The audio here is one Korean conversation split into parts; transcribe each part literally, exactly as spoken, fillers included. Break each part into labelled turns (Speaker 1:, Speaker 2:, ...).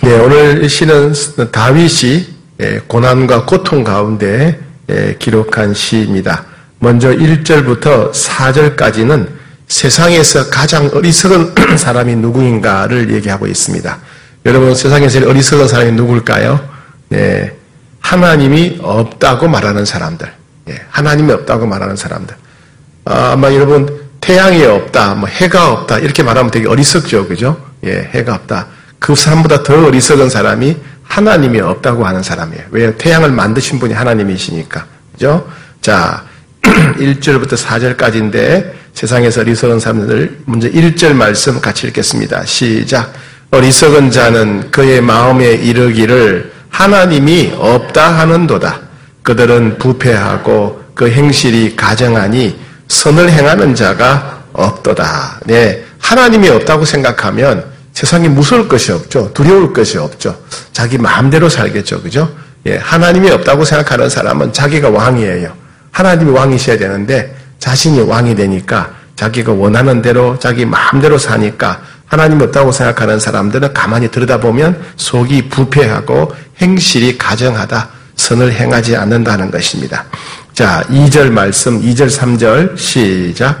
Speaker 1: 네, 오늘 시는 다윗이 고난과 고통 가운데 기록한 시입니다. 먼저 일 절부터 사 절까지는 세상에서 가장 어리석은 사람이 누구인가를 얘기하고 있습니다. 여러분, 세상에서 제일 어리석은 사람이 누굴까요? 네, 하나님이 없다고 말하는 사람들. 네, 하나님이 없다고 말하는 사람들. 아, 아마 여러분, 태양이 없다, 뭐 해가 없다 이렇게 말하면 되게 어리석죠, 그죠? 예, 해가 없다. 그 사람보다 더 어리석은 사람이 하나님이 없다고 하는 사람이에요. 왜요? 태양을 만드신 분이 하나님이시니까, 그죠? 자, 일 절부터 사 절까지인데 세상에서 어리석은 사람들, 먼저 일 절 말씀 같이 읽겠습니다. 시작. 어리석은 자는 그의 마음에 이르기를 하나님이 없다 하는도다. 그들은 부패하고 그 행실이 가정하니 선을 행하는 자가 없도다. 네, 하나님이 없다고 생각하면 세상에 무서울 것이 없죠. 두려울 것이 없죠. 자기 마음대로 살겠죠. 그죠? 예, 하나님이 없다고 생각하는 사람은 자기가 왕이에요. 하나님이 왕이셔야 되는데 자신이 왕이 되니까 자기가 원하는 대로 자기 마음대로 사니까 하나님이 없다고 생각하는 사람들은 가만히 들여다보면 속이 부패하고 행실이 가정하다. 선을 행하지 않는다는 것입니다. 자, 이 절 말씀, 이 절, 삼 절 시작.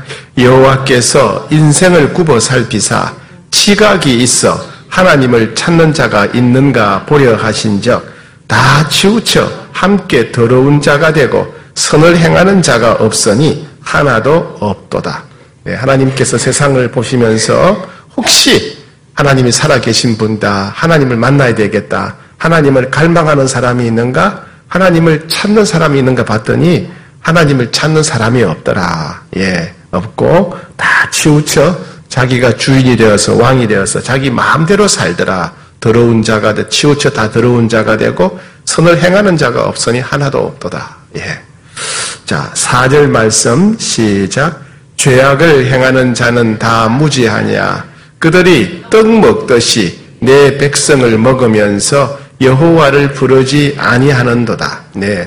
Speaker 1: 여호와께서 인생을 굽어 살피사 지각이 있어 하나님을 찾는 자가 있는가 보려 하신적 다 치우쳐 함께 더러운 자가 되고 선을 행하는 자가 없으니 하나도 없도다. 네, 하나님께서 세상을 보시면서 혹시 하나님이 살아계신 분다, 하나님을 만나야 되겠다, 하나님을 갈망하는 사람이 있는가, 하나님을 찾는 사람이 있는가 봤더니 하나님을 찾는 사람이 없더라. 예, 없고 다 치우쳐 자기가 주인이 되어서 왕이 되어서 자기 마음대로 살더라. 더러운 자가 되, 치우쳐 다 더러운 자가 되고 선을 행하는 자가 없으니 하나도 없도다. 예. 자, 사 절 말씀 시작. 죄악을 행하는 자는 다 무지하냐. 그들이 떡 먹듯이 내 백성을 먹으면서 여호와를 부르지 아니하는도다. 네.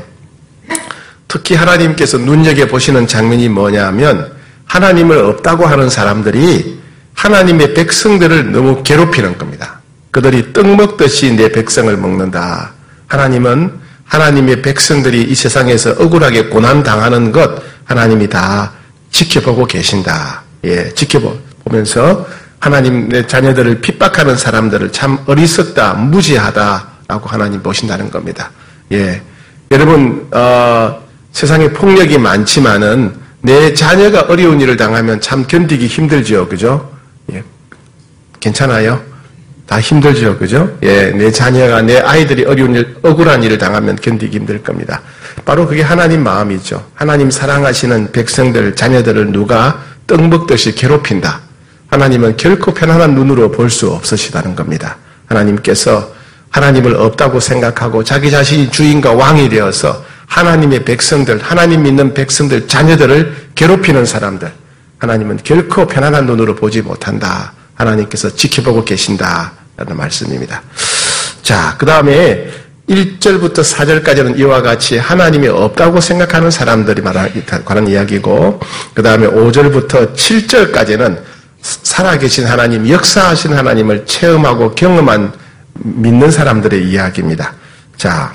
Speaker 1: 특히 하나님께서 눈여겨보시는 장면이 뭐냐면 하나님을 없다고 하는 사람들이 하나님의 백성들을 너무 괴롭히는 겁니다. 그들이 떡 먹듯이 내 백성을 먹는다. 하나님은 하나님의 백성들이 이 세상에서 억울하게 고난당하는 것 하나님이 다 지켜보고 계신다. 예, 지켜보면서 하나님의 자녀들을 핍박하는 사람들을 참 어리석다, 무지하다라고 하나님 보신다는 겁니다. 예, 여러분 어, 세상에 폭력이 많지만은 내 자녀가 어려운 일을 당하면 참 견디기 힘들죠, 그죠? 예, 괜찮아요? 다 힘들죠, 그죠? 예, 내 자녀가 내 아이들이 어려운 일, 억울한 일을 당하면 견디기 힘들 겁니다. 바로 그게 하나님 마음이죠. 하나님 사랑하시는 백성들, 자녀들을 누가 떡 먹듯이 괴롭힌다. 하나님은 결코 편안한 눈으로 볼 수 없으시다는 겁니다. 하나님께서 하나님을 없다고 생각하고 자기 자신이 주인과 왕이 되어서 하나님의 백성들, 하나님 믿는 백성들, 자녀들을 괴롭히는 사람들, 하나님은 결코 편안한 눈으로 보지 못한다. 하나님께서 지켜보고 계신다라는 말씀입니다. 자, 그 다음에 일 절부터 사 절까지는 이와 같이 하나님이 없다고 생각하는 사람들이 관한 이야기고, 그 다음에 오 절부터 칠 절까지는 살아계신 하나님, 역사하신 하나님을 체험하고 경험한 믿는 사람들의 이야기입니다. 자,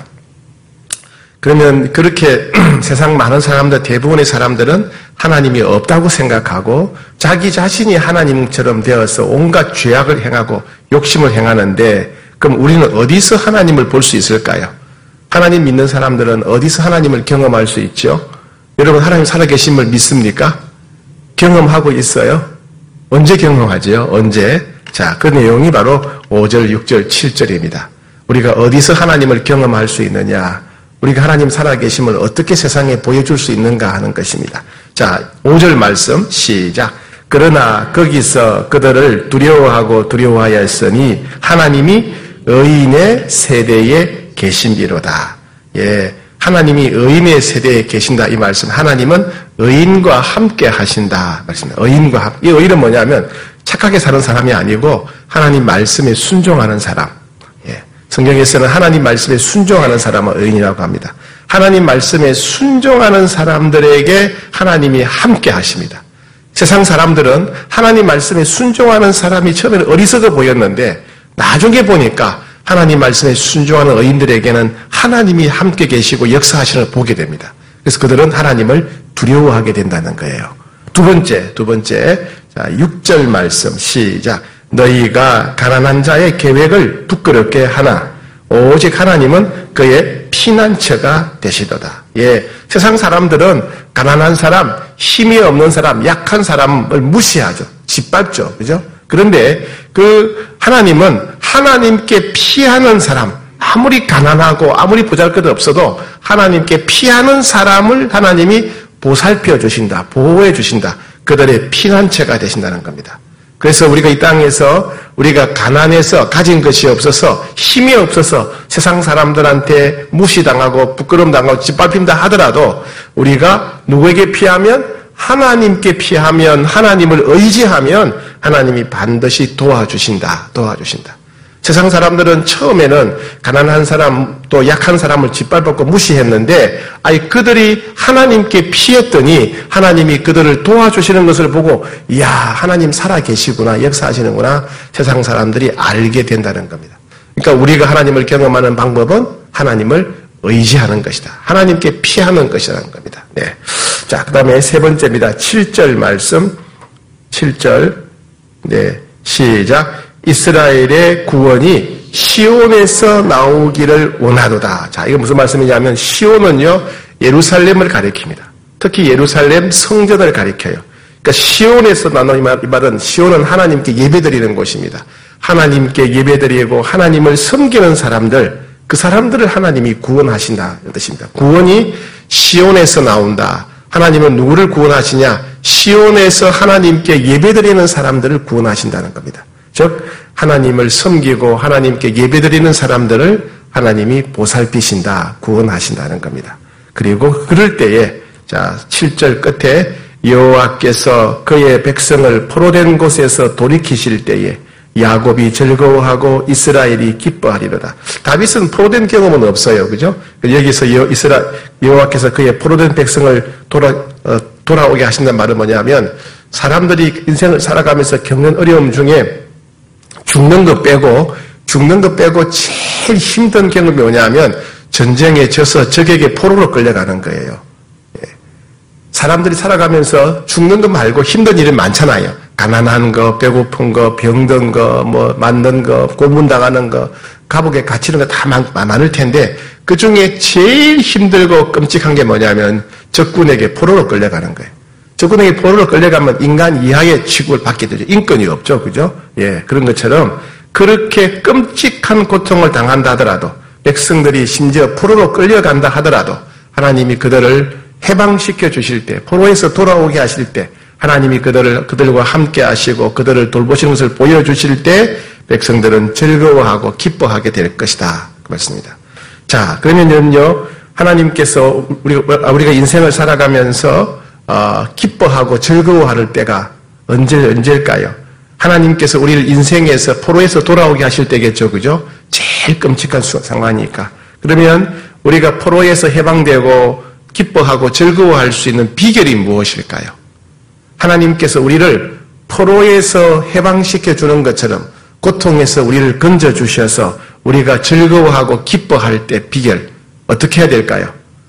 Speaker 1: 그러면 그렇게 세상 많은 사람들, 대부분의 사람들은 하나님이 없다고 생각하고 자기 자신이 하나님처럼 되어서 온갖 죄악을 행하고 욕심을 행하는데, 그럼 우리는 어디서 하나님을 볼 수 있을까요? 하나님 믿는 사람들은 어디서 하나님을 경험할 수 있죠? 여러분, 하나님 살아계심을 믿습니까? 경험하고 있어요? 언제 경험하죠? 언제? 자, 그 내용이 바로 오 절, 육 절, 칠 절입니다. 우리가 어디서 하나님을 경험할 수 있느냐? 우리가 하나님 살아계심을 어떻게 세상에 보여줄 수 있는가 하는 것입니다. 자, 오 절 말씀 시작. 그러나 거기서 그들을 두려워하고 두려워하였으니 하나님이 의인의 세대에 계신비로다. 예, 하나님이 의인의 세대에 계신다 이 말씀. 하나님은 의인과 함께 하신다 말씀입니다. 의인과 함께. 이 의인은 뭐냐면 착하게 사는 사람이 아니고 하나님 말씀에 순종하는 사람. 예, 성경에서는 하나님 말씀에 순종하는 사람을 의인이라고 합니다. 하나님 말씀에 순종하는 사람들에게 하나님이 함께 하십니다. 세상 사람들은 하나님 말씀에 순종하는 사람이 처음에는 어리석어 보였는데 나중에 보니까 하나님 말씀에 순종하는 의인들에게는 하나님이 함께 계시고 역사하시는 걸 보게 됩니다. 그래서 그들은 하나님을 두려워하게 된다는 거예요. 두 번째, 두 번째, 자, 육 절 말씀, 시작. 너희가 가난한 자의 계획을 부끄럽게 하나, 오직 하나님은 그의 피난처가 되시도다. 예, 세상 사람들은 가난한 사람, 힘이 없는 사람, 약한 사람을 무시하죠. 짓밟죠. 그죠? 그런데 그 하나님은 하나님께 피하는 사람, 아무리 가난하고 아무리 보잘것 없어도 하나님께 피하는 사람을 하나님이 보살펴 주신다, 보호해 주신다. 그들의 피난처가 되신다는 겁니다. 그래서 우리가 이 땅에서 우리가 가난해서 가진 것이 없어서 힘이 없어서 세상 사람들한테 무시당하고 부끄러움 당하고 짓밟힌다 하더라도 우리가 누구에게 피하면 하나님께 피하면 하나님을 의지하면 하나님이 반드시 도와주신다. 도와주신다. 세상 사람들은 처음에는 가난한 사람 또 약한 사람을 짓밟았고 무시했는데 아니 그들이 하나님께 피했더니 하나님이 그들을 도와주시는 것을 보고 이야 하나님 살아계시구나 역사하시는구나 세상 사람들이 알게 된다는 겁니다. 그러니까 우리가 하나님을 경험하는 방법은 하나님을 의지하는 것이다. 하나님께 피하는 것이라는 겁니다. 네. 자, 그 다음에 세 번째입니다. 칠 절 말씀 칠 절 네, 시작. 이스라엘의 구원이 시온에서 나오기를 원하도다. 자, 이거 무슨 말씀이냐면 시온은요 예루살렘을 가리킵니다. 특히 예루살렘 성전을 가리켜요. 그러니까 시온에서 나오는 이 말은 시온은 하나님께 예배드리는 곳입니다. 하나님께 예배드리고 하나님을 섬기는 사람들, 그 사람들을 하나님이 구원하신다는 뜻입니다. 구원이 시온에서 나온다. 하나님은 누구를 구원하시냐? 시온에서 하나님께 예배드리는 사람들을 구원하신다는 겁니다. 즉 하나님을 섬기고 하나님께 예배드리는 사람들을 하나님이 보살피신다, 구원하신다는 겁니다. 그리고 그럴 때에 자 칠 절 끝에 여호와께서 그의 백성을 포로된 곳에서 돌이키실 때에 야곱이 즐거워하고 이스라엘이 기뻐하리로다. 다윗은 포로된 경험은 없어요, 그죠? 여기서 여, 이스라 여호와께서 그의 포로된 백성을 돌아 어, 돌아오게 하신다는 말은 뭐냐면 사람들이 인생을 살아가면서 겪는 어려움 중에 죽는 거 빼고 죽는 거 빼고 제일 힘든 경험이 뭐냐면 전쟁에 져서 적에게 포로로 끌려가는 거예요. 사람들이 살아가면서 죽는 거 말고 힘든 일이 많잖아요. 가난한 거, 배고픈 거, 병든 거, 뭐 맞는 거, 고문당하는 거, 감옥에 갇히는 거 다 많을 텐데 그 중에 제일 힘들고 끔찍한 게 뭐냐면 적군에게 포로로 끌려가는 거예요. 적군에게 포로로 끌려가면 인간 이하의 취급을 받게 되죠. 인권이 없죠. 그죠? 예, 그런 것처럼 그렇게 끔찍한 고통을 당한다 하더라도 백성들이 심지어 포로로 끌려간다 하더라도 하나님이 그들을 해방시켜 주실 때, 포로에서 돌아오게 하실 때 하나님이 그들을, 그들과 함께 하시고 그들을 돌보시는 것을 보여주실 때 백성들은 즐거워하고 기뻐하게 될 것이다. 그 말씀입니다. 자, 그러면요, 하나님께서 우리가, 우리가 인생을 살아가면서 어, 기뻐하고 즐거워할 때가 언제, 언제일까요? 하나님께서 우리를 인생에서 포로에서 돌아오게 하실 때겠죠. 그죠? 제일 끔찍한 상황이니까. 그러면 우리가 포로에서 해방되고 기뻐하고 즐거워할 수 있는 비결이 무엇일까요? 하나님께서 우리를 포로에서 해방시켜 주는 것처럼 고통에서 우리를 건져 주셔서 우리가 즐거워하고 기뻐할 때 비결 어떻게 해야 될까요?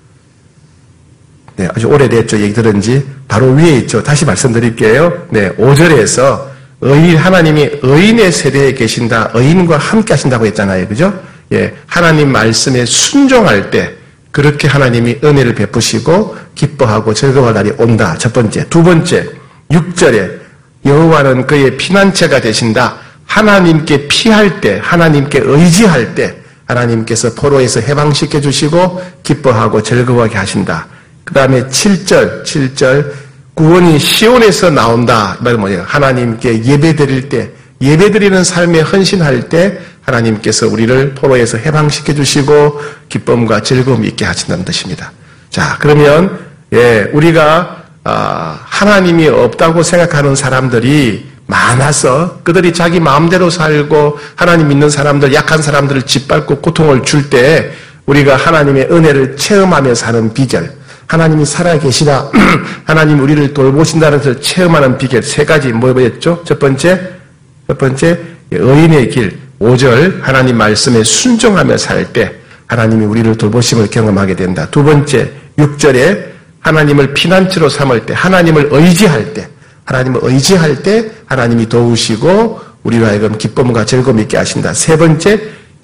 Speaker 1: 네, 아주 오래됐죠. 얘기 들은 지 바로 위에 있죠. 다시 말씀드릴게요. 네, 오 절에서 의인, 하나님이 의인의 세대에 계신다. 의인과 함께 하신다고 했잖아요. 그죠? 예, 하나님 말씀에 순종할 때 그렇게 하나님이 은혜를 베푸시고 기뻐하고 즐거워할 날이 온다. 첫 번째. 두 번째, 육 절에 여호와는 그의 피난처가 되신다. 하나님께 피할 때, 하나님께 의지할 때 하나님께서 포로에서 해방시켜 주시고 기뻐하고 즐거워하게 하신다. 그 다음에 칠 절, 칠 절, 구원이 시온에서 나온다. 이 말은 뭐냐? 하나님께 예배드릴 때, 예배드리는 삶에 헌신할 때 하나님께서 우리를 포로에서 해방시켜 주시고 기쁨과 즐거움 있게 하신다는 뜻입니다. 자, 그러면 예, 우리가 아, 하나님이 없다고 생각하는 사람들이 많아서 그들이 자기 마음대로 살고 하나님 믿는 사람들, 약한 사람들을 짓밟고 고통을 줄 때 우리가 하나님의 은혜를 체험하며 사는 비결, 하나님이 살아계시나 하나님 우리를 돌보신다는 것을 체험하는 비결 세 가지 뭐였죠? 첫 번째, 첫 번째 의인의 길, 오 절 하나님 말씀에 순종하며 살 때 하나님이 우리를 돌보심을 경험하게 된다. 두 번째, 육 절에 하나님을 피난처로 삼을 때, 하나님을 의지할 때, 하나님을 의지할 때 하나님이 도우시고 우리로 하여금 기쁨과 즐거움 있게 하신다. 세 번째,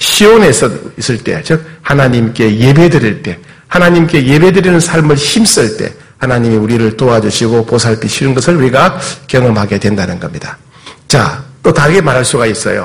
Speaker 1: 시온에서 있을 때, 즉 하나님께 예배드릴 때, 하나님께 예배드리는 삶을 힘쓸 때 하나님이 우리를 도와주시고 보살피시는 것을 우리가 경험하게 된다는 겁니다. 자, 또 다르게 말할 수가 있어요.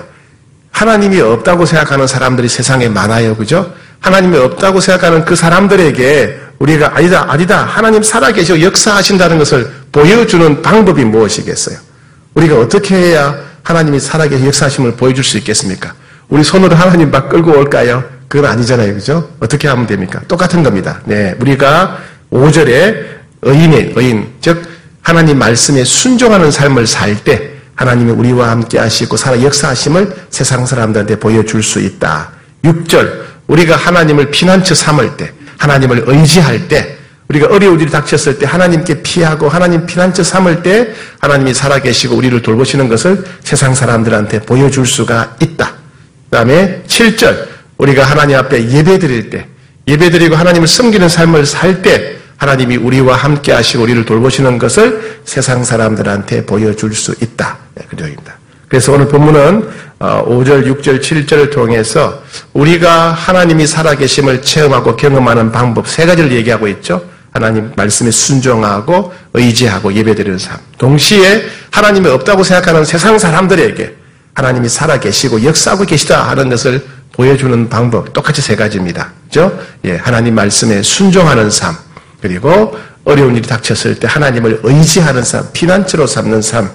Speaker 1: 하나님이 없다고 생각하는 사람들이 세상에 많아요. 그죠? 하나님이 없다고 생각하는 그 사람들에게 우리가 아니다, 아니다. 하나님 살아계시고 역사하신다는 것을 보여주는 방법이 무엇이겠어요? 우리가 어떻게 해야 하나님이 살아계시고 역사하심을 보여줄 수 있겠습니까? 우리 손으로 하나님 막 끌고 올까요? 그건 아니잖아요. 그죠? 어떻게 하면 됩니까? 똑같은 겁니다. 네. 우리가 오 절에 의인의, 의인, 즉, 하나님 말씀에 순종하는 삶을 살 때 하나님이 우리와 함께 하시고 살아 역사하심을 세상 사람들한테 보여줄 수 있다. 육 절, 우리가 하나님을 피난처 삼을 때, 하나님을 의지할 때, 우리가 어려운 일이 닥쳤을 때 하나님께 피하고 하나님 피난처 삼을 때 하나님이 살아계시고 우리를 돌보시는 것을 세상 사람들한테 보여줄 수가 있다. 그 다음에 칠 절, 우리가 하나님 앞에 예배드릴 때, 예배드리고 하나님을 섬기는 삶을 살 때 하나님이 우리와 함께 하시고 우리를 돌보시는 것을 세상 사람들한테 보여줄 수 있다. 네, 그 내용입니다. 그래서 오늘 본문은 오 절, 육 절, 칠 절을 통해서 우리가 하나님이 살아계심을 체험하고 경험하는 방법 세 가지를 얘기하고 있죠. 하나님 말씀에 순종하고 의지하고 예배드리는 삶. 동시에 하나님이 없다고 생각하는 세상 사람들에게 하나님이 살아계시고 역사하고 계시다 하는 것을 보여주는 방법 똑같이 세 가지입니다. 그죠? 예, 하나님 말씀에 순종하는 삶, 그리고 어려운 일이 닥쳤을 때 하나님을 의지하는 삶, 피난처로 삼는 삶,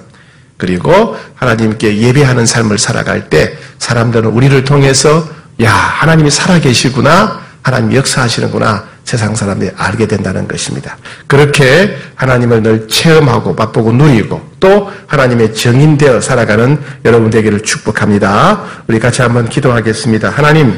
Speaker 1: 그리고 하나님께 예배하는 삶을 살아갈 때 사람들은 우리를 통해서 야, 하나님이 살아계시구나, 하나님이 역사하시는구나 세상 사람들이 알게 된다는 것입니다. 그렇게 하나님을 늘 체험하고 맛보고 누리고 또 하나님의 증인되어 살아가는 여러분 되기를 축복합니다. 우리 같이 한번 기도하겠습니다. 하나님,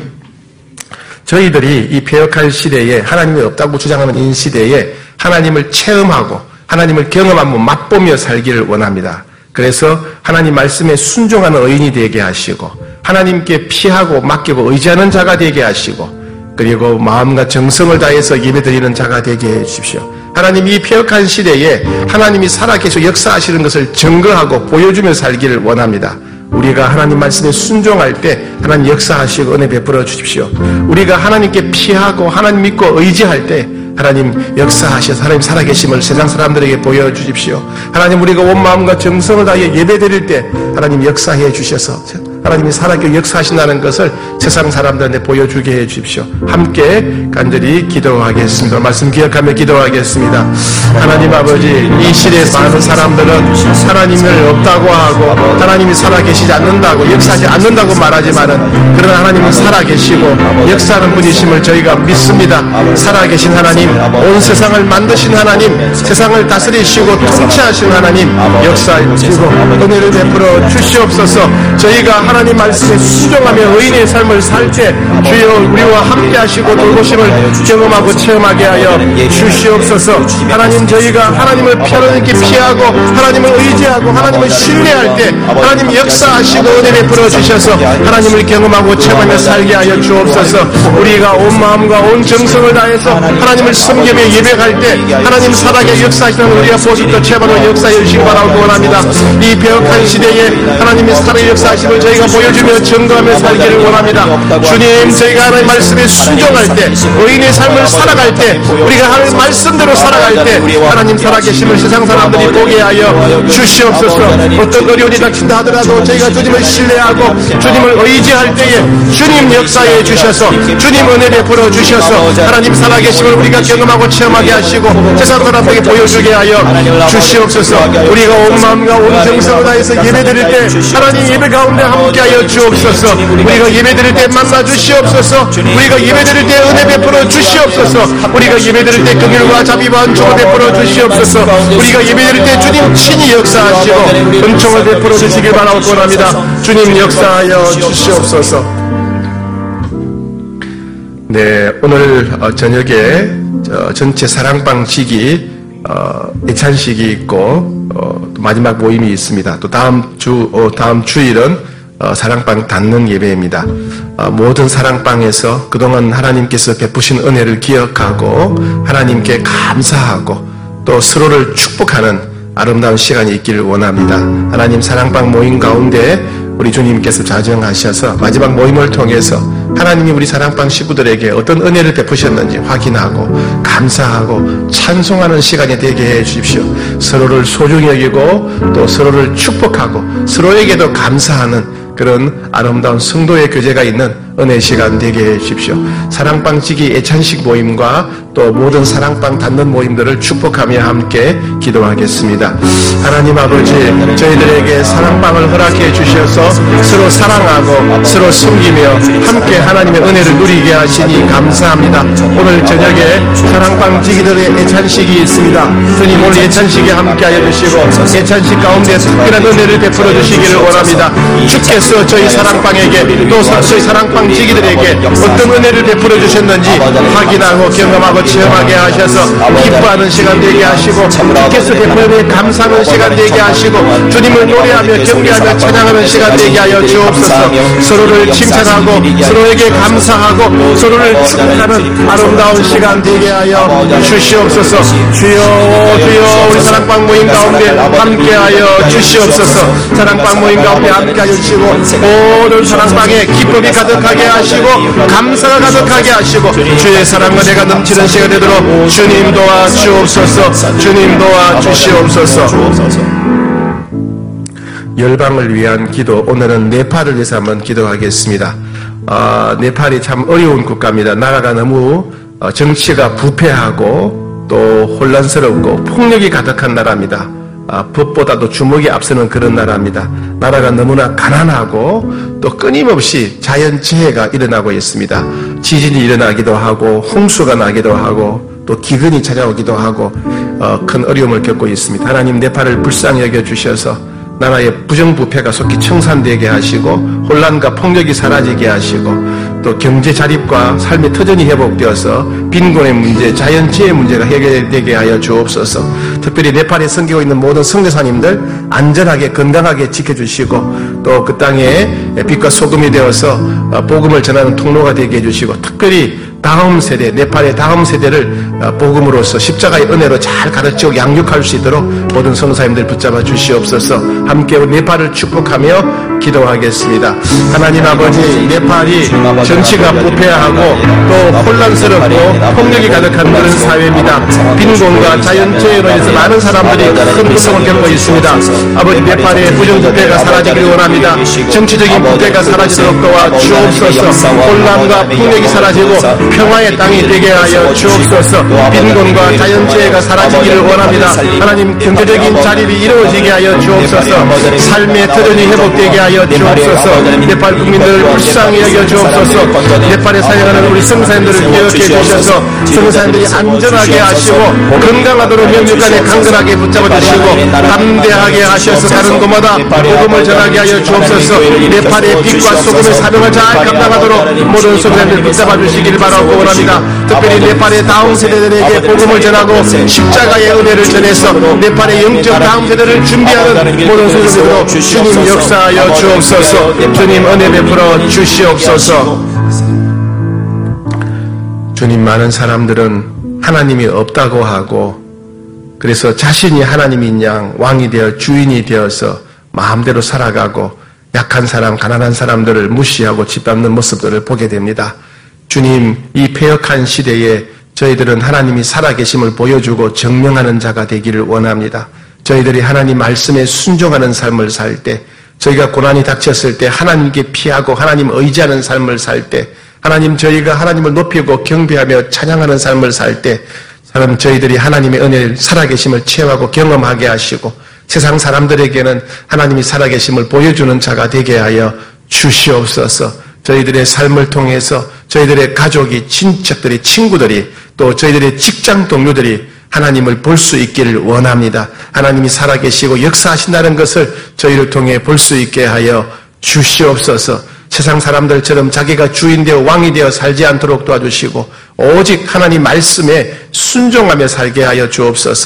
Speaker 1: 저희들이 이 패역할 시대에 하나님이 없다고 주장하는 이 시대에 하나님을 체험하고 하나님을 경험하고 맛보며 살기를 원합니다. 그래서 하나님 말씀에 순종하는 의인이 되게 하시고 하나님께 피하고 맡기고 의지하는 자가 되게 하시고 그리고 마음과 정성을 다해서 예배드리는 자가 되게 해 주십시오. 하나님 이 패역한 시대에 하나님이 살아계시고 역사하시는 것을 증거하고 보여주며 살기를 원합니다. 우리가 하나님 말씀에 순종할 때 하나님 역사하시고 은혜 베풀어 주십시오. 우리가 하나님께 피하고 하나님 믿고 의지할 때 하나님 역사하셔서 하나님 살아계심을 세상 사람들에게 보여주십시오. 하나님 우리가 온 마음과 정성을 다해 예배드릴 때 하나님 역사해 주셔서 하나님이 살아계시고 역사하신다는 것을 세상 사람들한테 보여주게 해 주십시오. 함께 간절히 기도하겠습니다. 말씀 기억하며 기도하겠습니다. 하나님 아버지, 이 시대에 많은 사람들은 하나님을 없다고 하고 하나님이 살아계시지 않는다고 역사하지 않는다고 말하지만은 그러나 하나님은 살아계시고 역사하는 분이심을 저희가 믿습니다. 살아계신 하나님, 온 세상을 만드신 하나님, 세상을 다스리시고 통치하신 하나님 역사하시고 은혜를 베풀어 주시옵소서. 저희가 하나님 말씀에 순종하며 의인의 삶을 살 때 주여 우리와 함께 하시고 돌보심을 경험하고 체험하게 하여 주시옵소서. 하나님 저희가 하나님을 하나님께 피하고 하나님을 의지하고 하나님을 신뢰할 때 하나님 역사하시고 은혜 베풀어 주셔서 하나님을 경험하고 체험하며 살게 하여 주옵소서. 우리가 온 마음과 온 정성을 다해서 하나님을 섬기며 예배할 때 하나님 살아계 역사하시는 우리가 보시도 체험하고 역사해 주시기 바라고 원합니다. 이 배역한 시대에 하나님이 살아계 역사하심을 저희가 보여주며 증거하며 살기를 원합니다. 주님, 저희가 하나님 말씀에 순종할 때 의인의 삶을 살아갈 때 우리가 하나님 말씀대로 살아갈 때 하나님 살아계심을 세상 사람들이 보게 하여 주시옵소서. 어떤 어려움이 닥친다 하더라도 저희가 주님을 신뢰하고 주님을 의지할 때에 주님 역사해 주셔서 주님 은혜 베풀어 주셔서 하나님 살아계심을 우리가 경험하고 체험하게 하시고 세상 사람들에게 보여주게 하여 주시옵소서. 우리가 온 마음과 온 정성을 다해서 예배드릴 때 하나님 예배 가운데 함께하여 주옵소서. 우리가 예배드릴 때 만나 주시옵소서. 우리가 예배드릴 때 은혜 베풀어 주시옵소서. 우리가 예배드릴 때 긍휼과 자비와 은총을 베풀어 주시옵소서. 우리가 예배드릴 때 주님 친히 역사하시고 은총을 베풀어 주시길 바라고 원합니다. 주님 역사하여 주시옵소서. 네, 오늘 저녁에 전체 사랑방식이 예찬식이 있고 마지막 모임이 있습니다. 또 다음 주 다음 주일은 사랑방 닫는 예배입니다. 모든 사랑방에서 그동안 하나님께서 베푸신 은혜를 기억하고 하나님께 감사하고 또 서로를 축복하는 아름다운 시간이 있기를 원합니다. 하나님 사랑방 모임 가운데 우리 주님께서 자정하셔서 마지막 모임을 통해서 하나님이 우리 사랑방 식구들에게 어떤 은혜를 베푸셨는지 확인하고 감사하고 찬송하는 시간이 되게 해 주십시오. 서로를 소중히 여기고 또 서로를 축복하고 서로에게도 감사하는 그런 아름다운 성도의 교제가 있는 은혜 시간 되게 해 주십시오. 사랑방 지기 애찬식 모임과 또 모든 사랑방 닫는 모임들을 축복하며 함께 기도하겠습니다. 하나님 아버지, 저희들에게 사랑방을 허락해 주셔서 서로 사랑하고 서로 섬기며 함께 하나님의 은혜를 누리게 하시니 감사합니다. 오늘 저녁에 사랑방 지기들의 애찬식이 있습니다. 주님 오늘 애찬식에 함께하여 주시고 애찬식 가운데 특별한 은혜를 베풀어 주시기를 원합니다. 주께서 저희 사랑방에게 또 저희 사랑방 지기들에게 어떤 은혜를 베풀어 주셨는지 확인하고 경험하고 체험하게 하셔서 기뻐하는 시간 되게 하시고 주께서 베풀어 감사하는 시간 되게 하시고 주님을 노래하며 경배하며 찬양하는 시간 되게 하여 주옵소서. 서로를 칭찬하고 서로에게 감사하고 서로를 축복하는 아름다운 시간 되게 하여 주시옵소서. 주여 주여 우리 사랑방 모임 가운데 함께하여 주시옵소서. 사랑방 모임 가운데 함께하여 주시고 모든 사랑방에 기쁨이 가득하게 하시고 감사가 가득하게 하시고 주의 사랑 은혜가 넘치는 시간 되도록 주님 도와 주옵소서. 주님 도와 주시옵소서. 열방을 위한 기도, 오늘은 네팔을 위해서 한번 기도하겠습니다. 어, 네팔이 참 어려운 국가입니다. 나라가 너무 어, 정치가 부패하고 또 혼란스럽고 폭력이 가득한 나라입니다. 아, 법보다도 주먹이 앞서는 그런 나라입니다. 나라가 너무나 가난하고 또 끊임없이 자연재해가 일어나고 있습니다. 지진이 일어나기도 하고 홍수가 나기도 하고 또 기근이 찾아오기도 하고 어, 큰 어려움을 겪고 있습니다. 하나님 네팔을 불쌍히 여겨주셔서 나라의 부정부패가 속히 청산되게 하시고 혼란과 폭력이 사라지게 하시고 또 경제 자립과 삶의 터전이 회복되어서 빈곤의 문제, 자연재해 문제가 해결되게 하여 주옵소서. 특별히 네팔에 섬기고 있는 모든 선교사님들 안전하게 건강하게 지켜주시고 또 그 땅에 빛과 소금이 되어서 복음을 전하는 통로가 되게 해주시고 특별히 다음 세대, 네팔의 다음 세대를 복음으로서 십자가의 은혜로 잘 가르치고 양육할 수 있도록 모든 선교사님들 붙잡아 주시옵소서. 함께 네팔을 축복하며 기도하겠습니다. 하나님 아버지, 네팔이 정치가 부패하고 또 혼란스럽고 폭력이 가득한 그런 사회입니다. 빈곤과 자연재해로 인해서 많은 사람들이 큰 고통을 겪고 있습니다. 아버지, 네팔의 부정부패가 사라지기를 원합니다. 정치적인 부패가 사라지도록 도와 주옵소서. 혼란과 폭력이 사라지고 평화의 땅이 되게 하여 주옵소서. 빈곤과 자연재해가 사라지기를 원합니다. 하나님, 경제적인 자립이 이루어지게 하여 주옵소서. 삶의 터전이 회복되게 하여 주옵소서. 네팔 국민들을 불쌍히 여겨 주옵소서. 네팔에 사역하는 우리 성사님들을 기억해 주셔서 성사님들이 안전하게 하시고 건강하도록 명육간에 강건하게 붙잡아 주시고 담대하게 하셔서 다른 곳마다 복음을 전하게 하여 주옵소서. 네팔의 빛과 소금의 사명을 잘 감당하도록 모든 성사님들 붙잡아 주시길 바라고 원합니다. 특별히 네팔의 다음 세대들에게 복음을 전하고 십자가의 은혜를 전해서 네팔의 영적 다음 세대를 준비하는 모든 성도들로 주님 역사하여 주옵소서. 주님 은혜 베풀어 주시옵소서. 주님, 많은 사람들은 하나님이 없다고 하고 그래서 자신이 하나님인 양 왕이 되어 주인이 되어서 마음대로 살아가고 약한 사람, 가난한 사람들을 무시하고 짓밟는 모습들을 보게 됩니다. 주님, 이 패역한 시대에 저희들은 하나님이 살아계심을 보여주고 증명하는 자가 되기를 원합니다. 저희들이 하나님 말씀에 순종하는 삶을 살 때, 저희가 고난이 닥쳤을 때 하나님께 피하고 하나님 의지하는 삶을 살 때, 하나님 저희가 하나님을 높이고 경배하며 찬양하는 삶을 살 때, 사람 저희들이 하나님의 은혜를 살아계심을 체험하고 경험하게 하시고 세상 사람들에게는 하나님이 살아계심을 보여주는 자가 되게 하여 주시옵소서. 저희들의 삶을 통해서 저희들의 가족이, 친척들이, 친구들이 또 저희들의 직장 동료들이 하나님을 볼 수 있기를 원합니다. 하나님이 살아계시고 역사하신다는 것을 저희를 통해 볼 수 있게 하여 주시옵소서. 세상 사람들처럼 자기가 주인 되어 왕이 되어 살지 않도록 도와주시고 오직 하나님 말씀에 순종하며 살게 하여 주옵소서.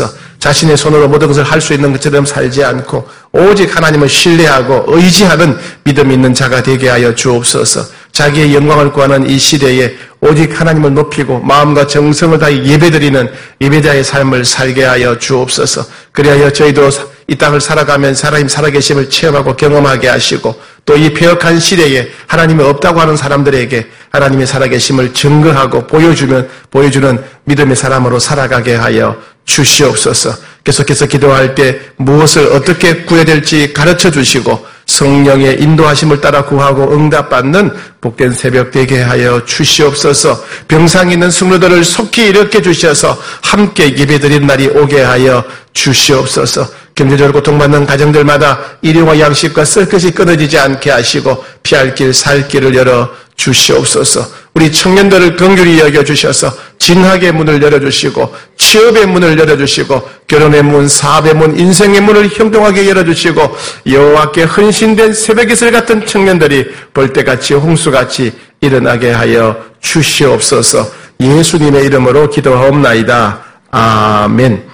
Speaker 1: 자신의 손으로 모든 것을 할 수 있는 것처럼 살지 않고 오직 하나님을 신뢰하고 의지하는 믿음 있는 자가 되게 하여 주옵소서. 자기의 영광을 구하는 이 시대에 오직 하나님을 높이고 마음과 정성을 다해 예배드리는 예배자의 삶을 살게 하여 주옵소서. 그리하여 저희도 이 땅을 살아가면서 하나님 살아계심을 체험하고 경험하게 하시고 또 이 폐역한 시대에 하나님이 없다고 하는 사람들에게 하나님의 살아계심을 증거하고 보여주면 보여주는 믿음의 사람으로 살아가게 하여 주시옵소서. 계속해서 기도할 때 무엇을 어떻게 구해야 될지 가르쳐 주시고 성령의 인도하심을 따라 구하고 응답받는 복된 새벽 되게 하여 주시옵소서. 병상에 있는 성도들을 속히 일으켜 주셔서 함께 예배드린 날이 오게 하여 주시옵소서. 경제적으로 고통받는 가정들마다 일용과 양식과 쓸 것이 끊어지지 않게 하시고 피할 길 살 길을 열어 주시옵소서. 우리 청년들을 긍휼히 여겨주셔서 진학의 문을 열어주시고 취업의 문을 열어주시고 결혼의 문, 사업의 문, 인생의 문을 형통하게 열어주시고 여호와께 헌신된 새벽이슬 같은 청년들이 벌떼같이 홍수같이 일어나게 하여 주시옵소서. 예수님의 이름으로 기도하옵나이다. 아멘.